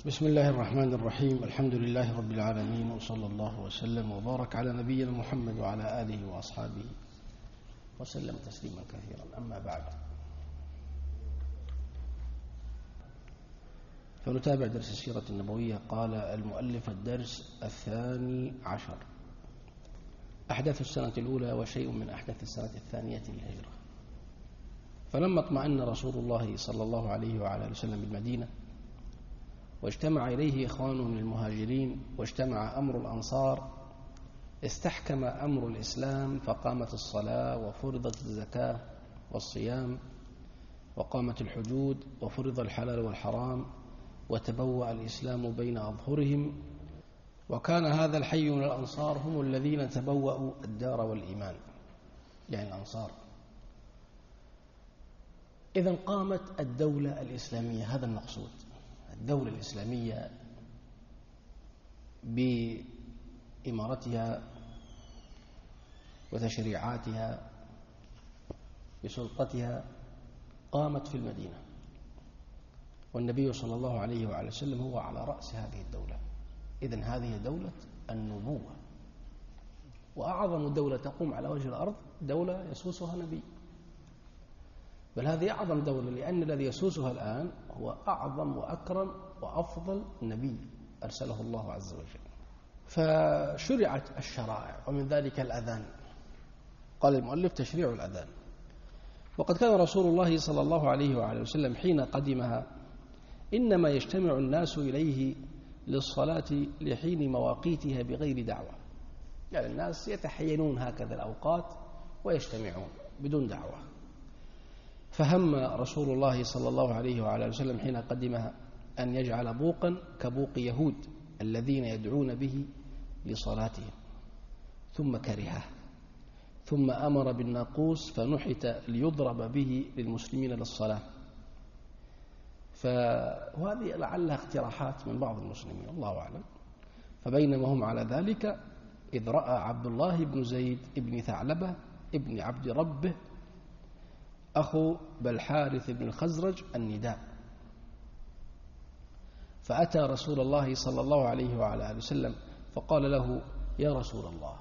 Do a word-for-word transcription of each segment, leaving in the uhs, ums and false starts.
بسم الله الرحمن الرحيم. الحمد لله رب العالمين، وصلى الله وسلم وبارك على نبينا محمد وعلى آله وأصحابه وسلم تسليما كثيرا. أما بعد، فنتابع درس السيرة النبوية. قال المؤلف: الدرس الثاني عشر: أحداث السنة الأولى وشيء من أحداث السنة الثانية للهجرة. فلما اطمأن رسول الله صلى الله عليه وعلى آله وسلم بالمدينة، واجتمع إليه إخوانه من المهاجرين، واجتمع أمر الأنصار، استحكم أمر الإسلام، فقامت الصلاة، وفرضت الزكاة والصيام، وقامت الحدود، وفرض الحلال والحرام، وتبوأ الإسلام بين أظهرهم. وكان هذا الحي من الأنصار هم الذين تبوأوا الدار والإيمان، يعني الأنصار. إذن قامت الدولة الإسلامية، هذا المقصود، الدولة الإسلامية بإمارتها وتشريعاتها بسلطتها قامت في المدينة، والنبي صلى الله عليه وعلى وسلم هو على رأس هذه الدولة. إذن هذه دولة النبوة، وأعظم دولة تقوم على وجه الأرض دولة يسوسها نبي، بل هذه أعظم دولة، لأن الذي يسوسها الآن هو أعظم وأكرم وأفضل نبي أرسله الله عز وجل. فشرعت الشرائع، ومن ذلك الأذان. قال المؤلف: تشريع الأذان. وقد كان رسول الله صلى الله عليه وعلى وسلم حين قدمها إنما يجتمع الناس إليه للصلاة لحين مواقيتها بغير دعوة، يعني الناس يتحينون هكذا الأوقات ويجتمعون بدون دعوة. فهم رسول الله صلى الله عليه وعلى وسلم حين قدمها أن يجعل بوقا كبوق يهود الذين يدعون به لصلاتهم، ثم كرهه، ثم أمر بالناقوس فنحت ليضرب به للمسلمين للصلاة. فهذه لعلها اقتراحات من بعض المسلمين، الله أعلم. فبينما هم على ذلك إذ رأى عبد الله بن زيد بن ثعلبة ابن عبد ربه أخو بالحارث بن الخزرج النداء، فأتى رسول الله صلى الله عليه وعلى آله وسلم فقال له: يا رسول الله،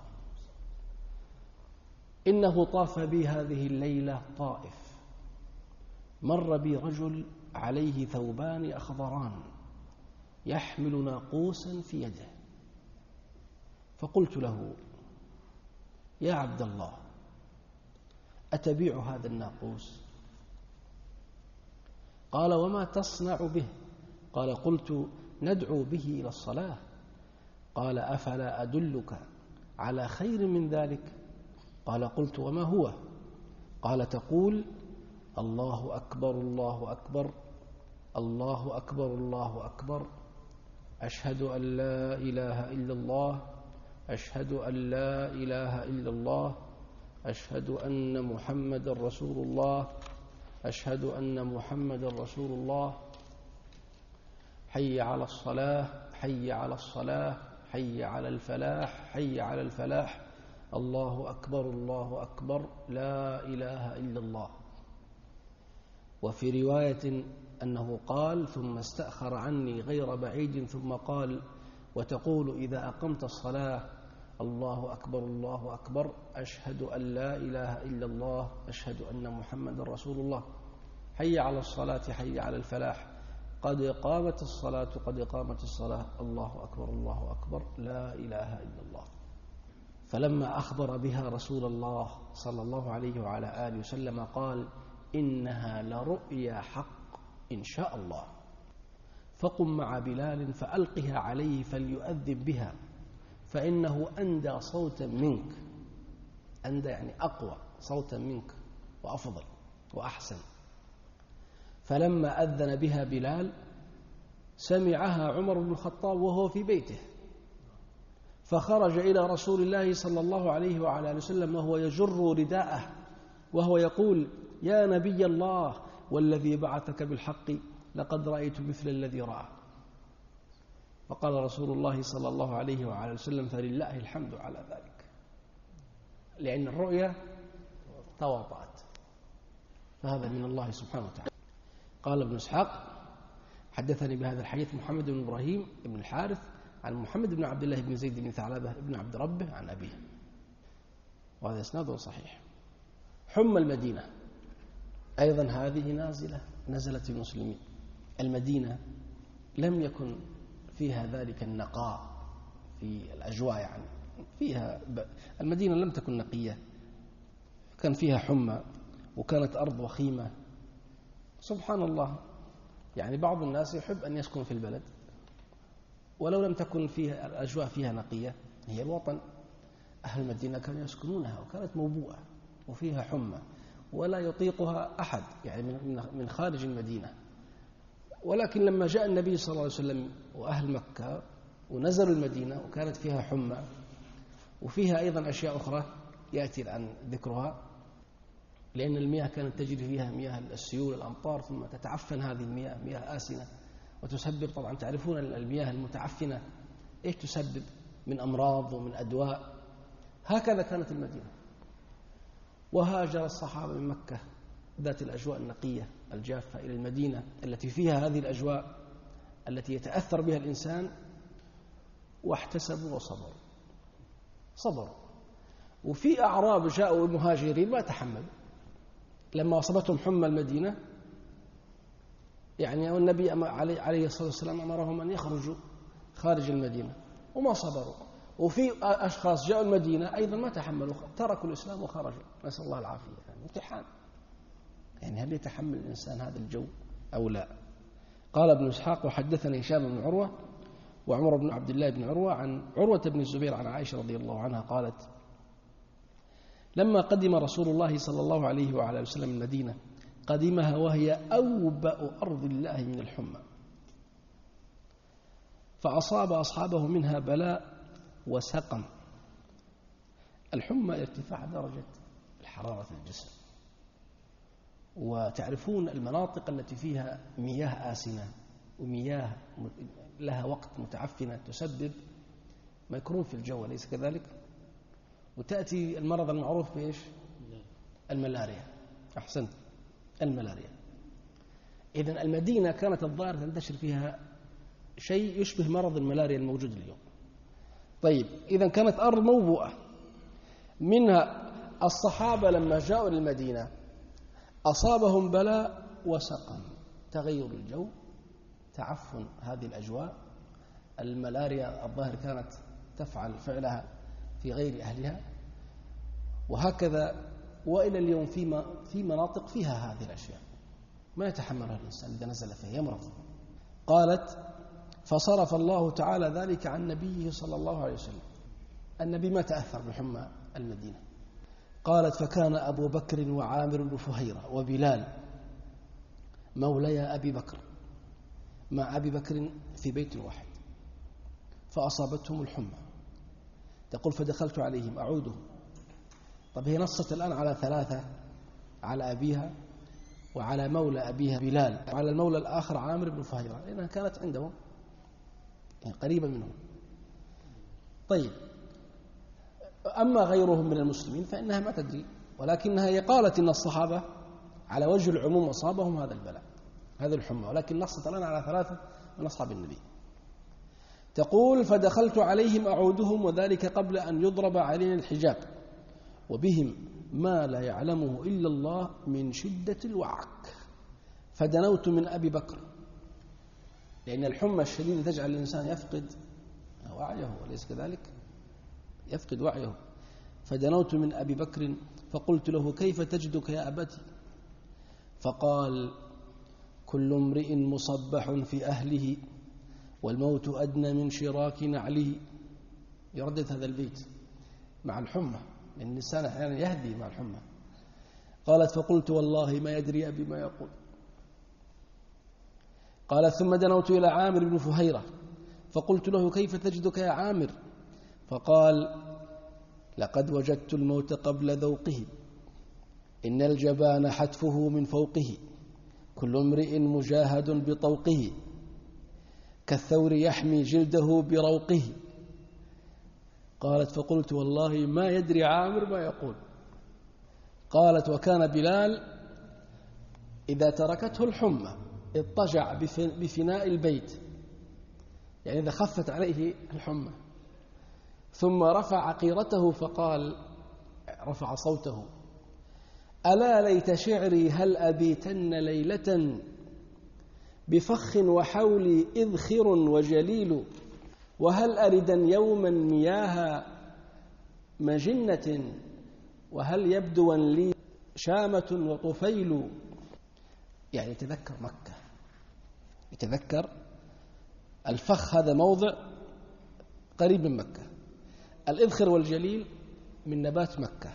إنه طاف بي هذه الليلة طائف، مر بي رجل عليه ثوبان أخضران يحمل ناقوسا في يده، فقلت له: يا عبد الله، أتبيع هذا الناقوس؟ قال: وما تصنع به؟ قال: قلت: ندعو به إلى الصلاة. قال: أفلا أدلك على خير من ذلك؟ قال: قلت: وما هو؟ قال: تقول: الله أكبر الله أكبر الله أكبر الله أكبر، أشهد أن لا إله إلا الله، أشهد أن لا إله إلا الله، أشهد أن محمد رسول الله، أشهد أن محمد رسول الله، حي على الصلاة، حي على الصلاة، حي على الفلاح، حي على الفلاح، الله أكبر الله أكبر، لا إله إلا الله. وفي رواية أنه قال: ثم استأخر عني غير بعيد ثم قال: وتقول إذا أقمت الصلاة: الله أكبر الله أكبر، أشهد أن لا إله إلا الله، أشهد أن محمد رسول الله، حي على الصلاة، حي على الفلاح، قد قامت الصلاة، قد قامت الصلاة، الله أكبر الله أكبر، لا إله إلا الله. فلما أخبر بها رسول الله صلى الله عليه وعلى آله وسلم قال: إنها لرؤيا حق إن شاء الله، فقم مع بلال فألقها عليه فليؤذن بها، فإنه أندى صوتا منك، أندى يعني أقوى صوتا منك وأفضل وأحسن. فلما أذن بها بلال سمعها عمر بن الخطاب وهو في بيته، فخرج إلى رسول الله صلى الله عليه وعلى آله وسلم وهو يجر رداءه وهو يقول: يا نبي الله، والذي بعثك بالحق لقد رأيت مثل الذي رأى. فقال رسول الله صلى الله عليه وعلى وسلم: فلله الحمد على ذلك، لأن الرؤيا تواطأت، فهذا من الله سبحانه وتعالى. قال ابن إسحاق: حدثني بهذا الحديث محمد بن إبراهيم بن الحارث عن محمد بن عبد الله بن زيد بن ثعلبة بن عبد ربه عن أبيه، وهذا إسناده صحيح. حمى المدينة أيضا هذه نازلة نزلت المسلمين. المدينة لم يكن فيها ذلك النقاء في الأجواء، يعني فيها ب... المدينة لم تكن نقية، كان فيها حمى وكانت أرض وخيمة. سبحان الله، يعني بعض الناس يحب أن يسكن في البلد ولو لم تكن فيها الأجواء فيها نقية، هي الوطن. أهل المدينة كانوا يسكنونها وكانت موبوءة وفيها حمى ولا يطيقها أحد يعني من خارج المدينة. ولكن لما جاء النبي صلى الله عليه وسلم وأهل مكة ونزلوا المدينة وكانت فيها حمى وفيها أيضا أشياء أخرى يأتي الآن ذكرها، لأن المياه كانت تجري فيها مياه السيول الأمطار ثم تتعفن هذه المياه مياه آسنة وتسبب، طبعا تعرفون المياه المتعفنة إيش تسبب من أمراض ومن أدواء. هكذا كانت المدينة. وهاجر الصحابة من مكة ذات الأجواء النقية الجافة إلى المدينة التي فيها هذه الأجواء التي يتأثر بها الإنسان، واحتسبوا وصبروا صبروا. وفي أعراب جاءوا المهاجرين ما تحملوا لما أصابتهم حمى المدينة، يعني النبي عليه الصلاة والسلام أمرهم أن يخرجوا خارج المدينة وما صبروا. وفي أشخاص جاءوا المدينة أيضا ما تحملوا، تركوا الإسلام وخرجوا، نسأل الله العافية. يعني امتحان، يعني هل يتحمل الإنسان هذا الجو أو لا؟ قال ابن إسحاق وحدثني هشام بن عروة وعمر بن عبد الله بن عروة عن عروة بن الزبير عن عائشة رضي الله عنها قالت: لما قدم رسول الله صلى الله عليه وعلى وسلم المدينة قدمها وهي أوبأ أرض الله من الحمى، فأصاب أصحابه منها بلاء وسقم. الحمى ارتفاع درجة الحرارة في الجسم، وتعرفون المناطق التي فيها مياه آسنة ومياه لها وقت متعفنة تسبب ميكروب في الجو، أليس كذلك؟ وتأتي المرض المعروف بإيش؟ الملاريا. أحسنت، الملاريا. إذن المدينة كانت الظاهر تنتشر فيها شيء يشبه مرض الملاريا الموجود اليوم. طيب، إذن كانت أرض موبوءة. منها الصحابة لما جاءوا للمدينة أصابهم بلاء وسقم، تغير الجو، تعفن هذه الأجواء. الملاريا الظاهر كانت تفعل فعلها في غير أهلها، وهكذا وإلى اليوم في في مناطق فيها هذه الأشياء ما يتحملها الإنسان إذا نزل فيها يمرض. قالت: فصرف الله تعالى ذلك عن نبيه صلى الله عليه وسلم. النبي ما تأثر بحمى المدينة. قالت: فكان أبو بكر وعامر بن فهيرة وبلال مولي أبي بكر مع أبي بكر في بيت واحد، فأصابتهم الحمى. تقول: فدخلت عليهم أعودهم. طب هي نصت الآن على ثلاثة، على أبيها وعلى مولى أبيها بلال وعلى المولى الآخر عامر بن فهيرة، لأنها كانت عندهم يعني قريبة منهم. طيب، أما غيرهم من المسلمين فإنها ما تدري، ولكنها هي قالت إن الصحابة على وجه العموم أصابهم هذا البلاء هذا الحمى، ولكن نصت الآن على ثلاثة من أصحاب النبي. تقول: فدخلت عليهم أعودهم وذلك قبل أن يضرب علينا الحجاب، وبهم ما لا يعلمه إلا الله من شدة الوعك، فدنوت من أبي بكر، لأن الحمى الشديدة تجعل الإنسان يفقد وعيه، وليس كذلك؟ يفقد وعيه. فدنوت من أبي بكر فقلت له: كيف تجدك يا أبتي؟ فقال: كل امرئ مصبح في أهله والموت أدنى من شراك نعله. يردد هذا البيت مع الحمى، لأن الإنسان أحيانا يهدي مع الحمى. قالت: فقلت: والله ما يدري أبي ما يقول. قالت: ثم دنوت إلى عامر بن فهيرة فقلت له: كيف تجدك يا عامر؟ فقال: لقد وجدت الموت قبل ذوقه، إن الجبان حتفه من فوقه، كل امرئ مجاهد بطوقه، كالثور يحمي جلده بروقه. قالت: فقلت: والله ما يدري عامر ما يقول. قالت: وكان بلال إذا تركته الحمى اضطجع بفناء البيت، يعني إذا خفت عليه الحمى، ثم رفع عقيرته فقال، رفع صوته: ألا ليت شعري هل أبيتن ليلة بفخ وحولي إذخر وجليل، وهل أردا يوما مياه مجنة، وهل يبدوا لي شامة وطفيل. يعني يتذكر مكة، يتذكر الفخ، هذا موضع قريب من مكة، الإذخر والجليل من نبات مكة،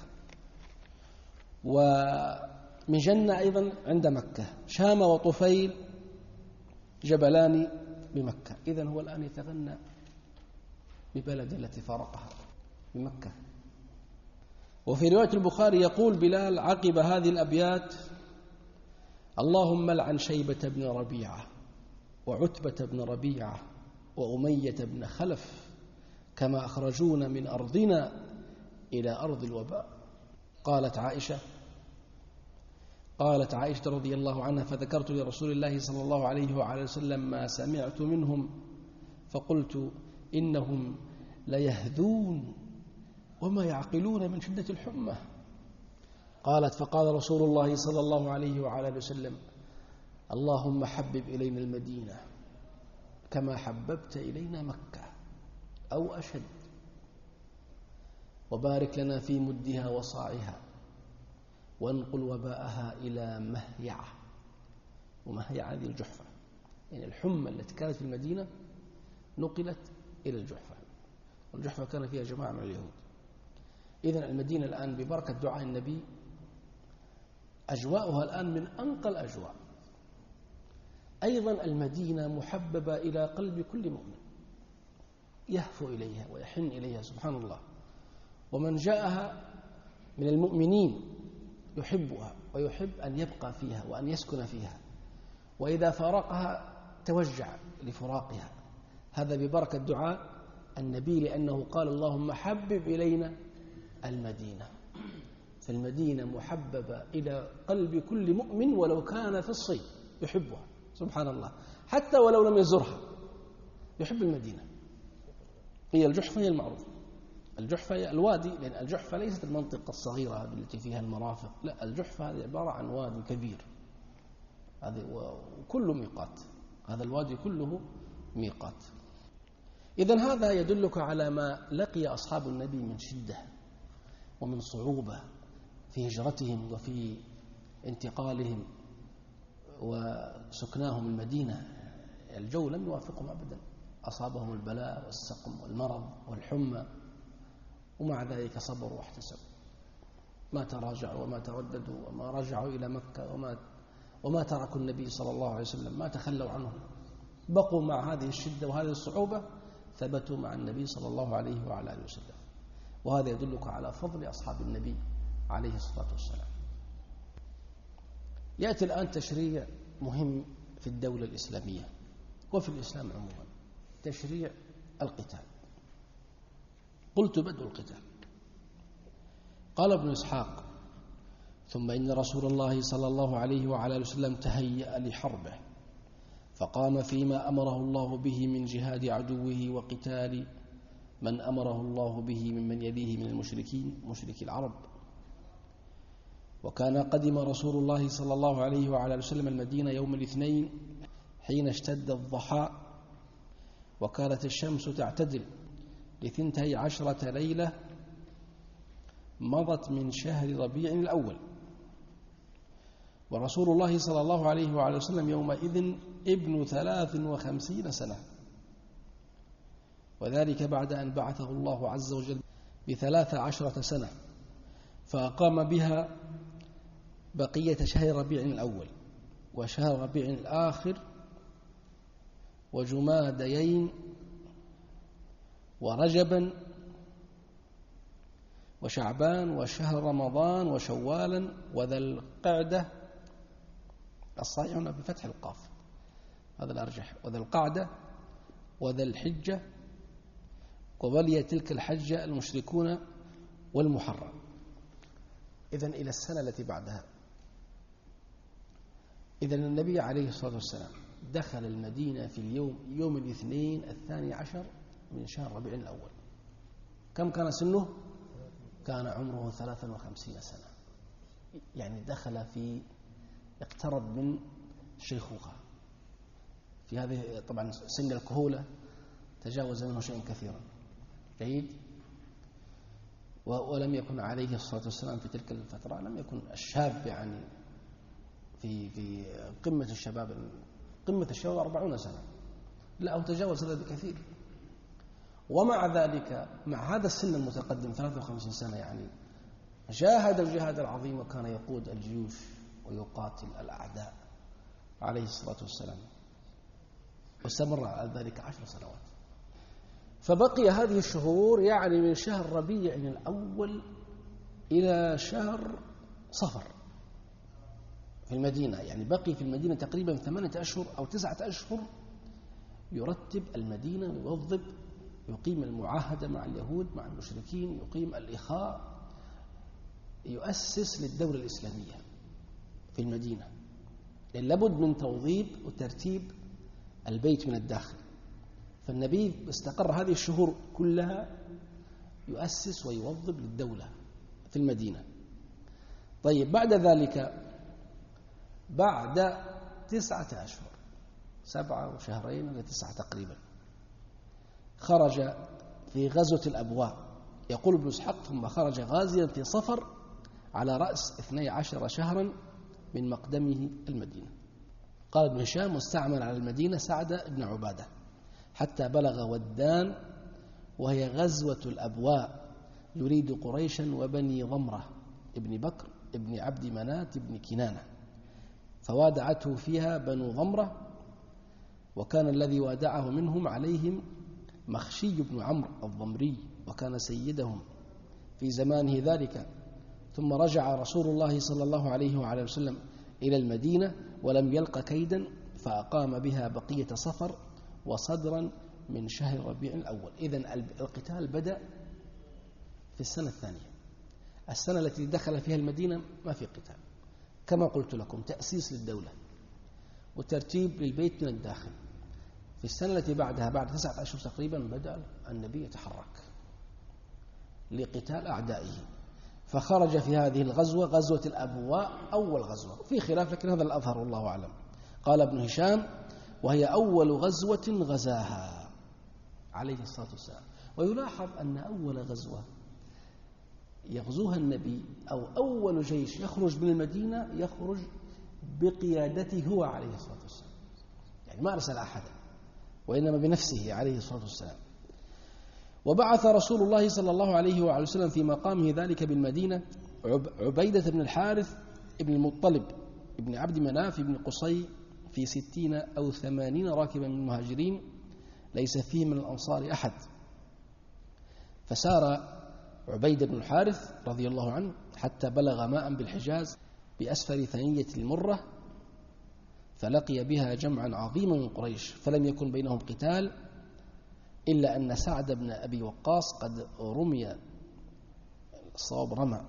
ومجنة أيضا عند مكة، شامة وطفيل جبلان بمكة. إذن هو الآن يتغنى ببلد التي فارقها بمكة. وفي رواية البخاري يقول بلال عقب هذه الأبيات: اللهم لعن شيبة بن ربيعة وعتبة بن ربيعة وأمية بن خلف كما أخرجونا من أرضنا إلى أرض الوباء. قالت عائشة قالت عائشة رضي الله عنها: فذكرت لرسول الله صلى الله عليه وعلى وسلم ما سمعت منهم فقلت إنهم ليهذون وما يعقلون من شدة الحمى. قالت: فقال رسول الله صلى الله عليه وعلى وسلم: اللهم حبب إلينا المدينة كما حببت إلينا مكة أو أشد، وبارك لنا في مدها وصاعها، وانقل وباءها إلى مهيعة. ومهيعة هذه الجحفة، يعني الحمى التي كانت في المدينة نقلت إلى الجحفة، والجحفة كان فيها جماعة من اليهود. إذن المدينة الآن ببركة دعاء النبي أجواؤها الآن من أنقى الأجواء. أيضا المدينة محببة إلى قلب كل مؤمن، يهفو إليها ويحن إليها سبحان الله. ومن جاءها من المؤمنين يحبها ويحب أن يبقى فيها وأن يسكن فيها، وإذا فارقها توجع لفراقها. هذا ببركة دعاء النبي، لأنه قال: اللهم حبب إلينا المدينة. فالمدينة محببة إلى قلب كل مؤمن ولو كان في الصين يحبها سبحان الله، حتى ولو لم يزرها يحب المدينة. هي الجحفة هي المعروف، الجحفة هي الوادي، لأن الجحفة ليست المنطقة الصغيرة التي فيها المرافق، لا، الجحفة هذه عبارة عن وادي كبير، هذا وكله ميقات، هذا الوادي كله ميقات. إذن هذا يدلك على ما لقي أصحاب النبي من شدة ومن صعوبة في هجرتهم وفي انتقالهم وسكناهم المدينة. الجو لم يوافقهم أبدا، أصابهم البلاء والسقم والمرض والحمى، ومع ذلك صبروا واحتسبوا، ما تراجعوا وما ترددوا وما رجعوا إلى مكة، وما وما تركوا النبي صلى الله عليه وسلم، ما تخلوا عنه، بقوا مع هذه الشدة وهذه الصعوبة، ثبتوا مع النبي صلى الله عليه وعلى آله وسلم. وهذا يدلك على فضل أصحاب النبي عليه الصلاة والسلام. يأتي الآن تشريع مهم في الدولة الإسلامية وفي الإسلام عموما، تشريع القتال. قلت: بدء القتال. قال ابن إسحاق: ثم إن رسول الله صلى الله عليه وعلى آله وسلم تهيأ لحربه، فقام فيما أمره الله به من جهاد عدوه وقتال من أمره الله به ممن يليه من المشركين مشركي العرب. وكان قدم رسول الله صلى الله عليه وعلى آله وسلم المدينة يوم الاثنين حين اشتد الضحى، وكانت الشمس تعتدل لثنتي عشرة ليلة مضت من شهر ربيع الأول. ورسول الله صلى الله عليه وعلى وسلم يومئذ ابن ثلاث وخمسين سنة، وذلك بعد أن بعثه الله عز وجل بثلاث عشرة سنة، فأقام بها بقية شهر ربيع الأول وشهر ربيع الآخر وجماديين ورجبا وشعبان وشهر رمضان وشوالا وذا القعدة. الصحيح هنا بفتح القاف، هذا الأرجح، وذا القعدة وذا الحجة، وولي تلك الحجة المشركون والمحرم. إذن إلى السنة التي بعدها. إذن النبي عليه الصلاة والسلام دخل المدينة في اليوم يوم الاثنين الثاني عشر من شهر ربيع الأول. كم كان سنه؟ كان عمره ثلاثا وخمسين سنة، يعني دخل في اقترب من الشيخوخة. في هذه طبعا سن الكهولة تجاوز منه شيء كثيرا. جيد. ولم يكن عليه الصلاة والسلام في تلك الفترة لم يكن الشاب يعني في في قمة الشباب. قمة الشباب أربعون سنة، لا أو تجاوز هذا بكثير. ومع ذلك مع هذا السن المتقدم ثلاثة وخمسين سنة يعني جاهد الجهاد العظيم، وكان يقود الجيوش ويقاتل الأعداء عليه الصلاة والسلام، واستمر على ذلك عشر سنوات. فبقي هذه الشهور يعني من شهر ربيع الأول إلى شهر صفر في المدينة، يعني بقي في المدينة تقريبا ثمانية أشهر أو تسعة أشهر يرتب المدينة ويوظب، يقيم المعاهدة مع اليهود مع المشركين، يقيم الإخاء، يؤسس للدولة الإسلامية في المدينة. لابد من توظيب وترتيب البيت من الداخل. فالنبي استقر هذه الشهور كلها يؤسس ويوظب للدولة في المدينة. طيب بعد ذلك بعد تسعة أشهر، سبعة وشهرين إلى تسعة تقريبا، خرج في غزوة الأبواء. يقول ابن إسحاق ثم خرج غازيا في صفر على رأس اثني عشر شهرا من مقدمه المدينة. قال ابن هشام واستعمل على المدينة سعد بن عبادة حتى بلغ ودان، وهي غزوة الأبواء، يريد قريشا وبني ضمرة ابن بكر ابن عبد منات ابن كنانة، فوادعته فيها بنو ضمرة، وكان الذي وادعه منهم عليهم مخشي بن عمرو الضمري، وكان سيدهم في زمانه ذلك. ثم رجع رسول الله صلى الله عليه وعلى وسلم إلى المدينة ولم يلق كيدا، فأقام بها بقية صفر وصدرا من شهر ربيع الأول. إذن القتال بدأ في السنة الثانية، السنة التي دخل فيها المدينة ما في قتال، كما قلت لكم تأسيس للدولة وترتيب للبيت من الداخل. في السنة التي بعدها بعد تسعة أشهر تقريبا بدأ النبي يتحرك لقتال أعدائه، فخرج في هذه الغزوة غزوة الأبواء أول غزوة، في خلاف لكن هذا الأظهر والله أعلم. قال ابن هشام وهي أول غزوة غزاها عليه الصلاة والسلام. ويلاحظ أن أول غزوة يغزوها النبي أو أول جيش يخرج من المدينة يخرج بقيادته هو عليه الصلاة والسلام، يعني ما أرسل أحدا وإنما بنفسه عليه الصلاة والسلام. وبعث رسول الله صلى الله عليه وعلى وسلم في مقامه ذلك بالمدينة عبيدة بن الحارث ابن المطلب ابن عبد مناف ابن قصي في ستين أو ثمانين راكبا من المهاجرين، ليس فيه من الأنصار أحد. فسار عبيدة بن الحارث رضي الله عنه حتى بلغ ماء بالحجاز بأسفل ثنية المرة، فلقي بها جمعا عظيما من قريش، فلم يكن بينهم قتال إلا أن سعد بن أبي وقاص قد رمي، الصواب رمى،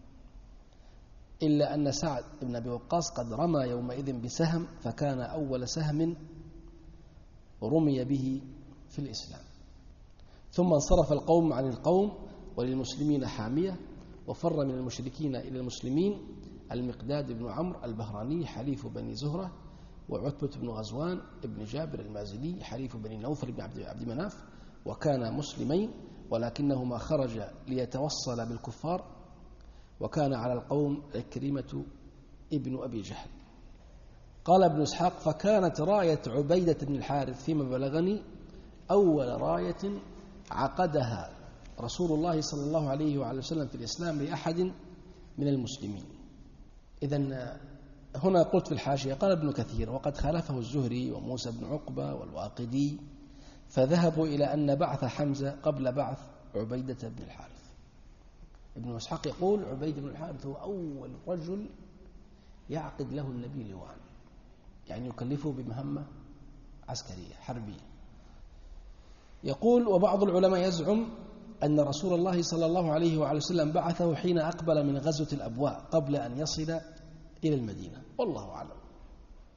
إلا أن سعد بن أبي وقاص قد رمى يومئذ بسهم، فكان أول سهم رمي به في الإسلام. ثم انصرف القوم عن القوم وللمسلمين حامية، وفر من المشركين إلى المسلمين المقداد بن عمرو البهراني حليف بني زهرة، وعتبة بن غزوان ابن جابر المازني حليف بني نوفل بن عبد مناف، وكان مسلمين ولكنهما خرج ليتوصل بالكفار، وكان على القوم عكرمة ابن أبي جهل. قال ابن إسحاق فكانت راية عبيدة بن الحارث فيما بلغني أول راية عقدها رسول الله صلى الله عليه وعلى وسلم في الإسلام لأحد من المسلمين. إذن هنا قلت في الحاشية قال ابن كثير وقد خالفه الزهري وموسى بن عقبة والواقدي، فذهبوا إلى أن بعث حمزة قبل بعث عبيدة بن الحارث. ابن إسحاق يقول عبيدة بن الحارث هو أول رجل يعقد له النبي لواء، يعني يكلفه بمهمة عسكرية حربية. يقول وبعض العلماء يزعم أن رسول الله صلى الله عليه وعلى وسلم بعثه حين أقبل من غزوة الأبواء قبل أن يصل إلى المدينة، والله أعلم.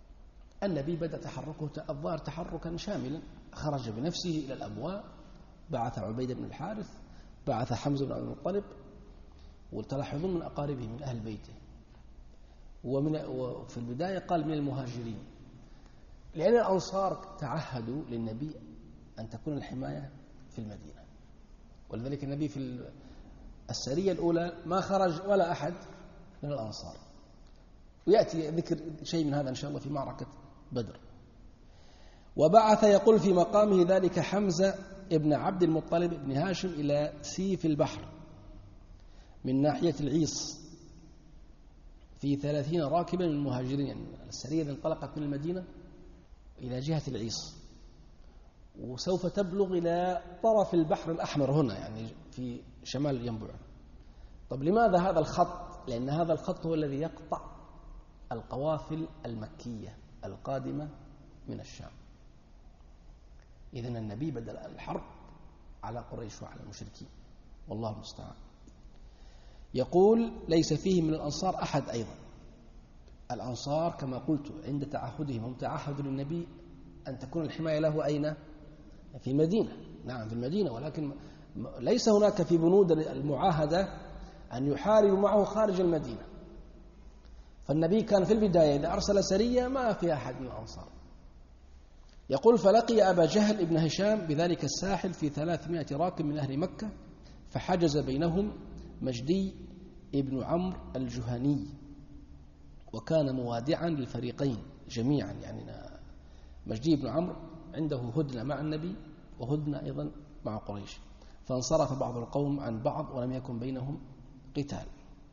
النبي بدأ تحركه الظاهر تحركا شاملا، خرج بنفسه إلى الأبواب، بعث عبيدة بن الحارث، بعث حمزة بن عبد المطلب، وتلاحظون من أقاربه من أهل بيته، ومن وفي البداية قال من المهاجرين، لأن الأنصار تعهدوا للنبي أن تكون الحماية في المدينة، ولذلك النبي في السرية الأولى ما خرج ولا أحد من الأنصار، ويأتي ذكر شيء من هذا إن شاء الله في معركة بدر. وبعث يقول في مقامه ذلك حمزة ابن عبد المطلب ابن هاشم إلى سيف البحر من ناحية العيص في ثلاثين راكبا من المهاجرين، يعني السرية انطلقت من المدينة إلى جهة العيص، وسوف تبلغ إلى طرف البحر الأحمر هنا، يعني في شمال ينبع. طب لماذا هذا الخط؟ لأن هذا الخط هو الذي يقطع القوافل المكية القادمة من الشام. إذن النبي بدأ الحرب على قريش وعلى المشركين، والله المستعان. يقول ليس فيه من الأنصار أحد أيضا. الأنصار كما قلت عند تعهدهم هم تعهدوا للنبي أن تكون الحماية له أين؟ في المدينة، نعم في المدينة، ولكن ليس هناك في بنود المعاهدة أن يحاربوا معه خارج المدينة. فالنبي كان في البداية إذا أرسل سرية ما فيها أحد من الأنصار. يقول فلقي أبا جهل ابن هشام بذلك الساحل في ثلاثمائة راكب من أهل مكة، فحجز بينهم مجدي ابن عمرو الجهني، وكان موادعا للفريقين جميعا، يعني مجدي بن عمرو عنده هدنة مع النبي وهدنة أيضا مع قريش، فانصرف بعض القوم عن بعض ولم يكن بينهم قتال.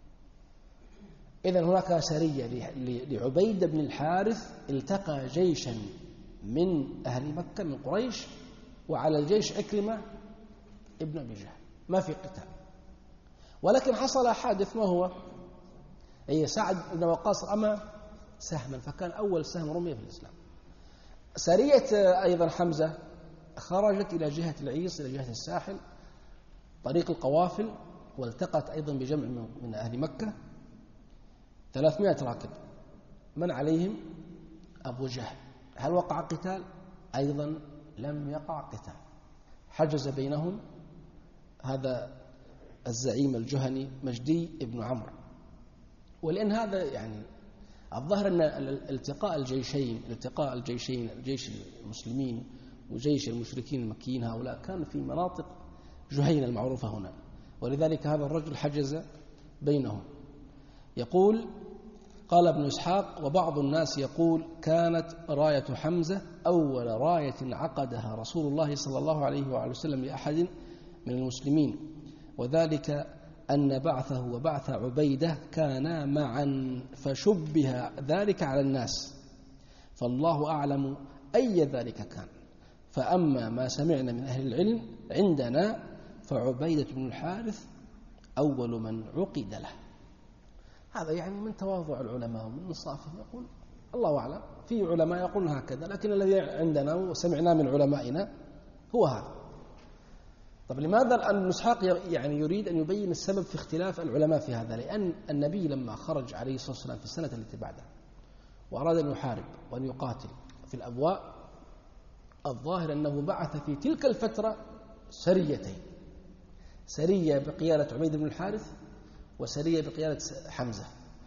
إذن هناك سرية لعبيد بن الحارث التقى جيشا من أهل مكة من قريش، وعلى الجيش عكرمة ابن أبي جهل، ما في قتال، ولكن حصل حادث. ما هو؟ أي سعد بن وقاص رمى سهما، فكان أول سهم رمي في الإسلام. سرية أيضا حمزة خرجت إلى جهة العيص إلى جهة الساحل طريق القوافل، والتقت أيضا بجمع من أهل مكة ثلاثمائة راكب، من عليهم؟ أبو جهل. هل وقع قتال؟ أيضا لم يقع قتال، حجز بينهم هذا الزعيم الجهني مجدي ابن عمرو. ولأن هذا يعني الظاهر أن التقاء الجيشين التقاء الجيشين الجيش المسلمين وجيش المشركين المكيين هؤلاء كان في مناطق جهينة المعروفة هنا، ولذلك هذا الرجل حجز بينهم. يقول قال ابن إسحاق وبعض الناس يقول كانت راية حمزة أول راية عقدها رسول الله صلى الله عليه وآله وسلم لأحد من المسلمين، وذلك أن بعثه وبعث عبيدة كانا معا، فشبه ذلك على الناس، فالله أعلم أي ذلك كان. فأما ما سمعنا من أهل العلم عندنا فعبيدة بن الحارث أول من عقد له. هذا يعني من تواضع العلماء ومن انصافهم، يقول الله أعلم. في علماء يقولون هكذا، لكن الذي عندنا وسمعنا من علمائنا هو هذا. طب لماذا الآن ابن إسحاق يعني يريد أن يبين السبب في اختلاف العلماء في هذا؟ لأن النبي لما خرج عليه الصلاة والسلام في السنة التي بعدها وأراد أن يحارب وأن يقاتل في الأبواء، الظاهر أنه بعث في تلك الفترة سريتين، سرية بقيادة عبيد بن الحارث وسرية بقيادة حمزة،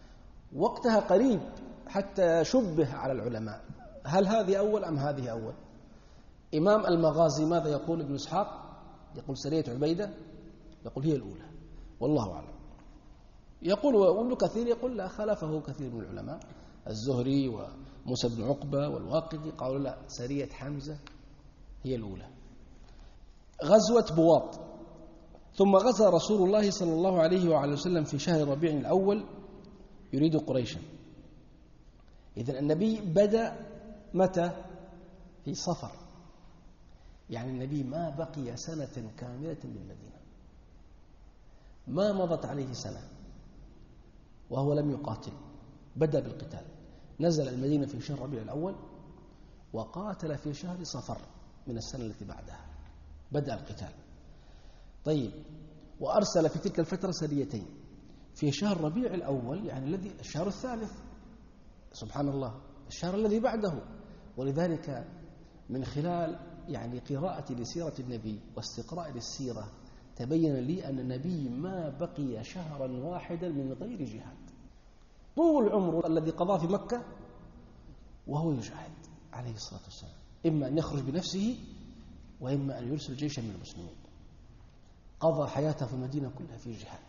وقتها قريب حتى شبه على العلماء هل هذه أول أم هذه أول. إمام المغازي ماذا يقول ابن إسحاق؟ يقول سرية عبيدة، يقول هي الأولى، والله أعلم. يقول وابن كثير يقول لا، خلفه كثير من العلماء، الزهري وموسى بن عقبة والواقدي قالوا لا، سرية حمزة هي الأولى. غزوة بواط. ثم غزا رسول الله صلى الله عليه وعلى وسلم في شهر ربيع الأول يريد قريشا. إذن النبي بدأ متى؟ في صفر، يعني النبي ما بقي سنة كاملة بالمدينة، ما مضت عليه سنة وهو لم يقاتل، بدأ بالقتال. نزل المدينة في شهر ربيع الأول وقاتل في شهر صفر من السنة التي بعدها، بدأ القتال. طيب، وأرسل في تلك الفترة سريتين في شهر ربيع الأول، يعني الذي الشهر الثالث، سبحان الله، الشهر الذي بعده. ولذلك من خلال يعني قراءة لسيرة النبي واستقراء للسيرة تبين لي أن النبي ما بقي شهرا واحدا من غير جهاد، طول عمره الذي قضاه في مكة وهو يجاهد عليه الصلاة والسلام، إما أن يخرج بنفسه وإما أن يرسل جيشا من المسلمين. قضى حياته في المدينة كلها في جهاد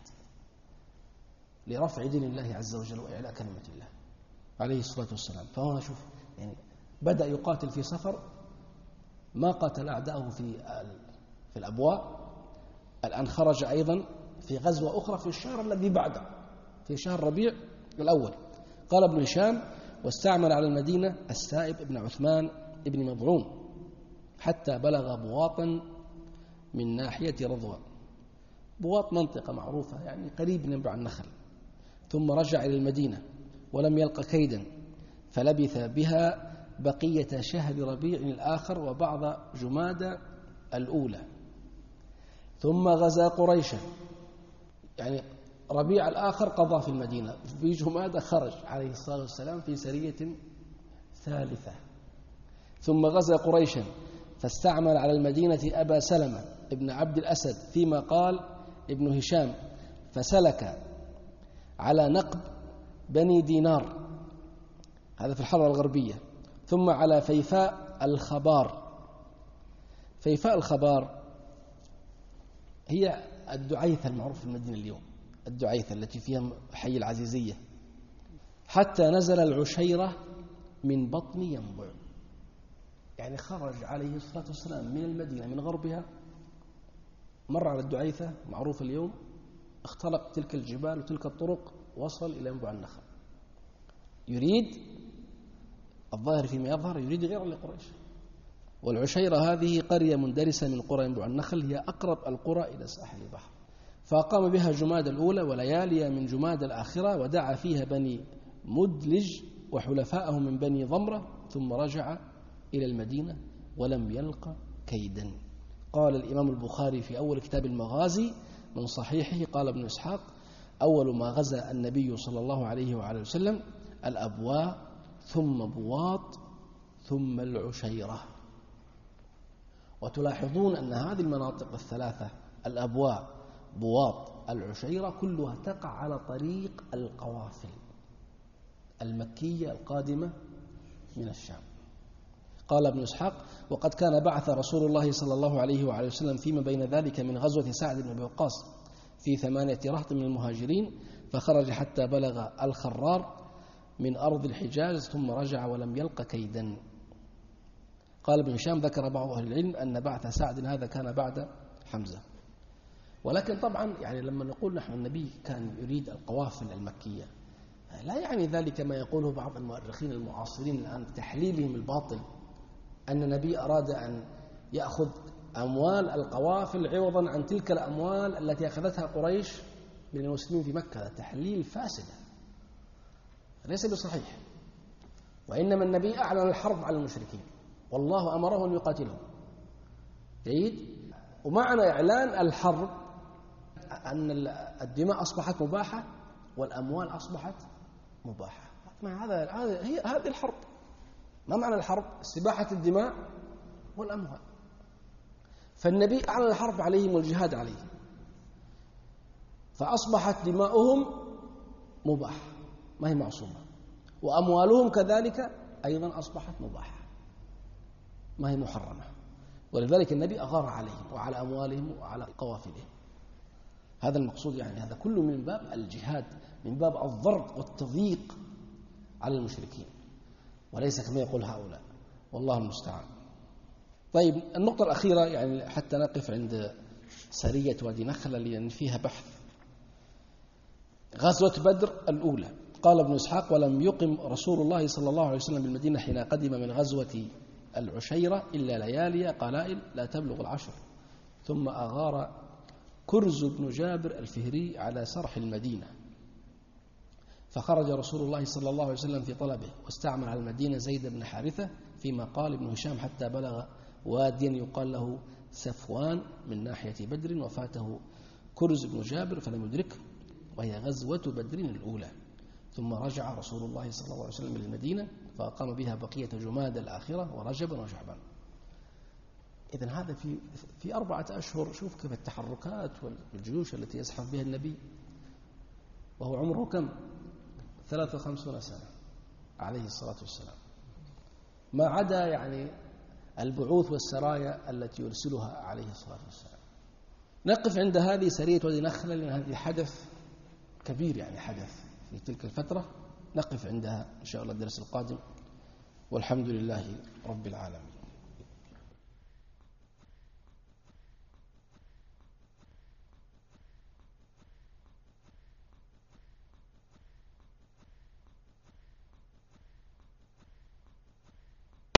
لرفع دين الله عز وجل وإعلاء كلمة الله عليه الصلاة والسلام. فهنا شوف يعني بدأ يقاتل في سفر، ما قاتل أعداءه في في الأبواء، الآن خرج أيضا في غزوة أخرى في الشهر الذي بعده في شهر ربيع الأول. قال ابن هشام: واستعمل على المدينة السائب ابن عثمان ابن مضعون حتى بلغ بواطا من ناحية رضوى. بواط منطقة معروفة يعني قريب من ينبع النخل. ثم رجع إلى المدينة ولم يلق كيدا، فلبث بها بقية شهر ربيع الآخر وبعض جمادى الأولى، ثم غزا قريشا. يعني ربيع الآخر قضى في المدينة، في جمادى خرج عليه الصلاة والسلام في سرية ثالثة. ثم غزا قريشا فاستعمل على المدينة أبا سلمة ابن عبد الأسد، فيما قال ابن هشام: فسلك على نقب بني دينار، هذا في الحرة الغربية، ثم على فيفاء الخبار. فيفاء الخبار هي الدعيثة المعروف في المدينة اليوم، الدعيثة التي فيها حي العزيزية، حتى نزل العشيرة من بطن ينبع. يعني خرج عليه الصلاة والسلام من المدينة من غربها، مر على الدعيثة معروف اليوم، اخترق تلك الجبال وتلك الطرق، وصل إلى ينبع النخل. يريد الظاهر فيما يظهر يريد غير لقريش. والعشيرة هذه قرية مندرسة من قرى ينبع النخل، هي أقرب القرى إلى ساحل البحر. فأقام بها جماد الأولى وليالي من جماد الآخرة، ودعا فيها بني مدلج وحلفاءه من بني ضمرة، ثم رجع إلى المدينة ولم يلق كيدا. قال الإمام البخاري في أول كتاب المغازي من صحيحه، قال ابن إسحاق: أول ما غزا النبي صلى الله عليه وعلى وسلم الأبواء، ثم بواط، ثم العشيرة. وتلاحظون أن هذه المناطق الثلاثة، الأبواء، بواط، العشيرة، كلها تقع على طريق القوافل المكية القادمة من الشام. قال ابن إسحاق: وقد كان بعث رسول الله صلى الله عليه وعلى وسلم فيما بين ذلك من غزوة سعد بن أبي وقاص في ثمانية رهط من المهاجرين، فخرج حتى بلغ الخرار من أرض الحجاز، ثم رجع ولم يلق كيدا. قال ابن هشام: ذكر بعض أهل العلم أن بعث سعد هذا كان بعد حمزة. ولكن طبعا يعني لما نقول نحن النبي كان يريد القوافل المكية، لا يعني ذلك ما يقوله بعض المؤرخين المعاصرين الآن بتحليلهم الباطل، أن النبي أراد أن يأخذ أموال القوافل عوضا عن تلك الأموال التي أخذتها قريش من المسلمين في مكة. هذا تحليل فاسد ليس بصحيح. وإنما النبي أعلن الحرب على المشركين، والله أمره أن يقاتلهم. جيد. ومعنى إعلان الحرب أن الدماء أصبحت مباحة والأموال أصبحت مباحة. هذا هذا هي هذه الحرب. ما معنى الحرب؟ استباحة الدماء والأموال. فالنبي أعلن الحرب عليهم والجهاد عليهم، فأصبحت دماؤهم مباحة ما هي معصومة، وأموالهم كذلك أيضا أصبحت مباحة ما هي محرمة. ولذلك النبي أغار عليهم وعلى أموالهم وعلى قوافلهم. هذا المقصود، يعني هذا كله من باب الجهاد، من باب الضرب والتضييق على المشركين، وليس كما يقول هؤلاء، والله المستعان. طيب، النقطة الأخيرة يعني حتى نقف عند سرية وادي نخلة لأن فيها بحث. غزوة بدر الأولى. قال ابن إسحاق: ولم يقم رسول الله صلى الله عليه وسلم بالمدينة حين قدم من غزوة العشيرة إلا ليالي قلائل لا تبلغ العشر، ثم أغار كرز بن جابر الفهري على سرح المدينة، فخرج رسول الله صلى الله عليه وسلم في طلبه، واستعمل على المدينة زيد بن حارثة، فيما قال ابن هشام: حتى بلغ واديا يقال له سفوان من ناحية بدر، وفاته كرز بن جابر فلم يدركه، وهي غزوة بدر الأولى. ثم رجع رسول الله صلى الله عليه وسلم إلى المدينة فأقام بها بقية جماد الآخرة ورجبا وشعبان. إذن هذا في في أربعة أشهر. شوف كيف التحركات والجيوش التي يزحف بها النبي وهو عمره كم؟ ثلاثة وخمسون سنة عليه الصلاة والسلام، ما عدا يعني البعوث والسرايا التي يرسلها عليه الصلاة والسلام. نقف عند هذه سرية وادي نخلة لأن هذه حدث كبير، يعني حدث في تلك الفترة. نقف عندها إن شاء الله الدرس القادم، والحمد لله رب العالمين.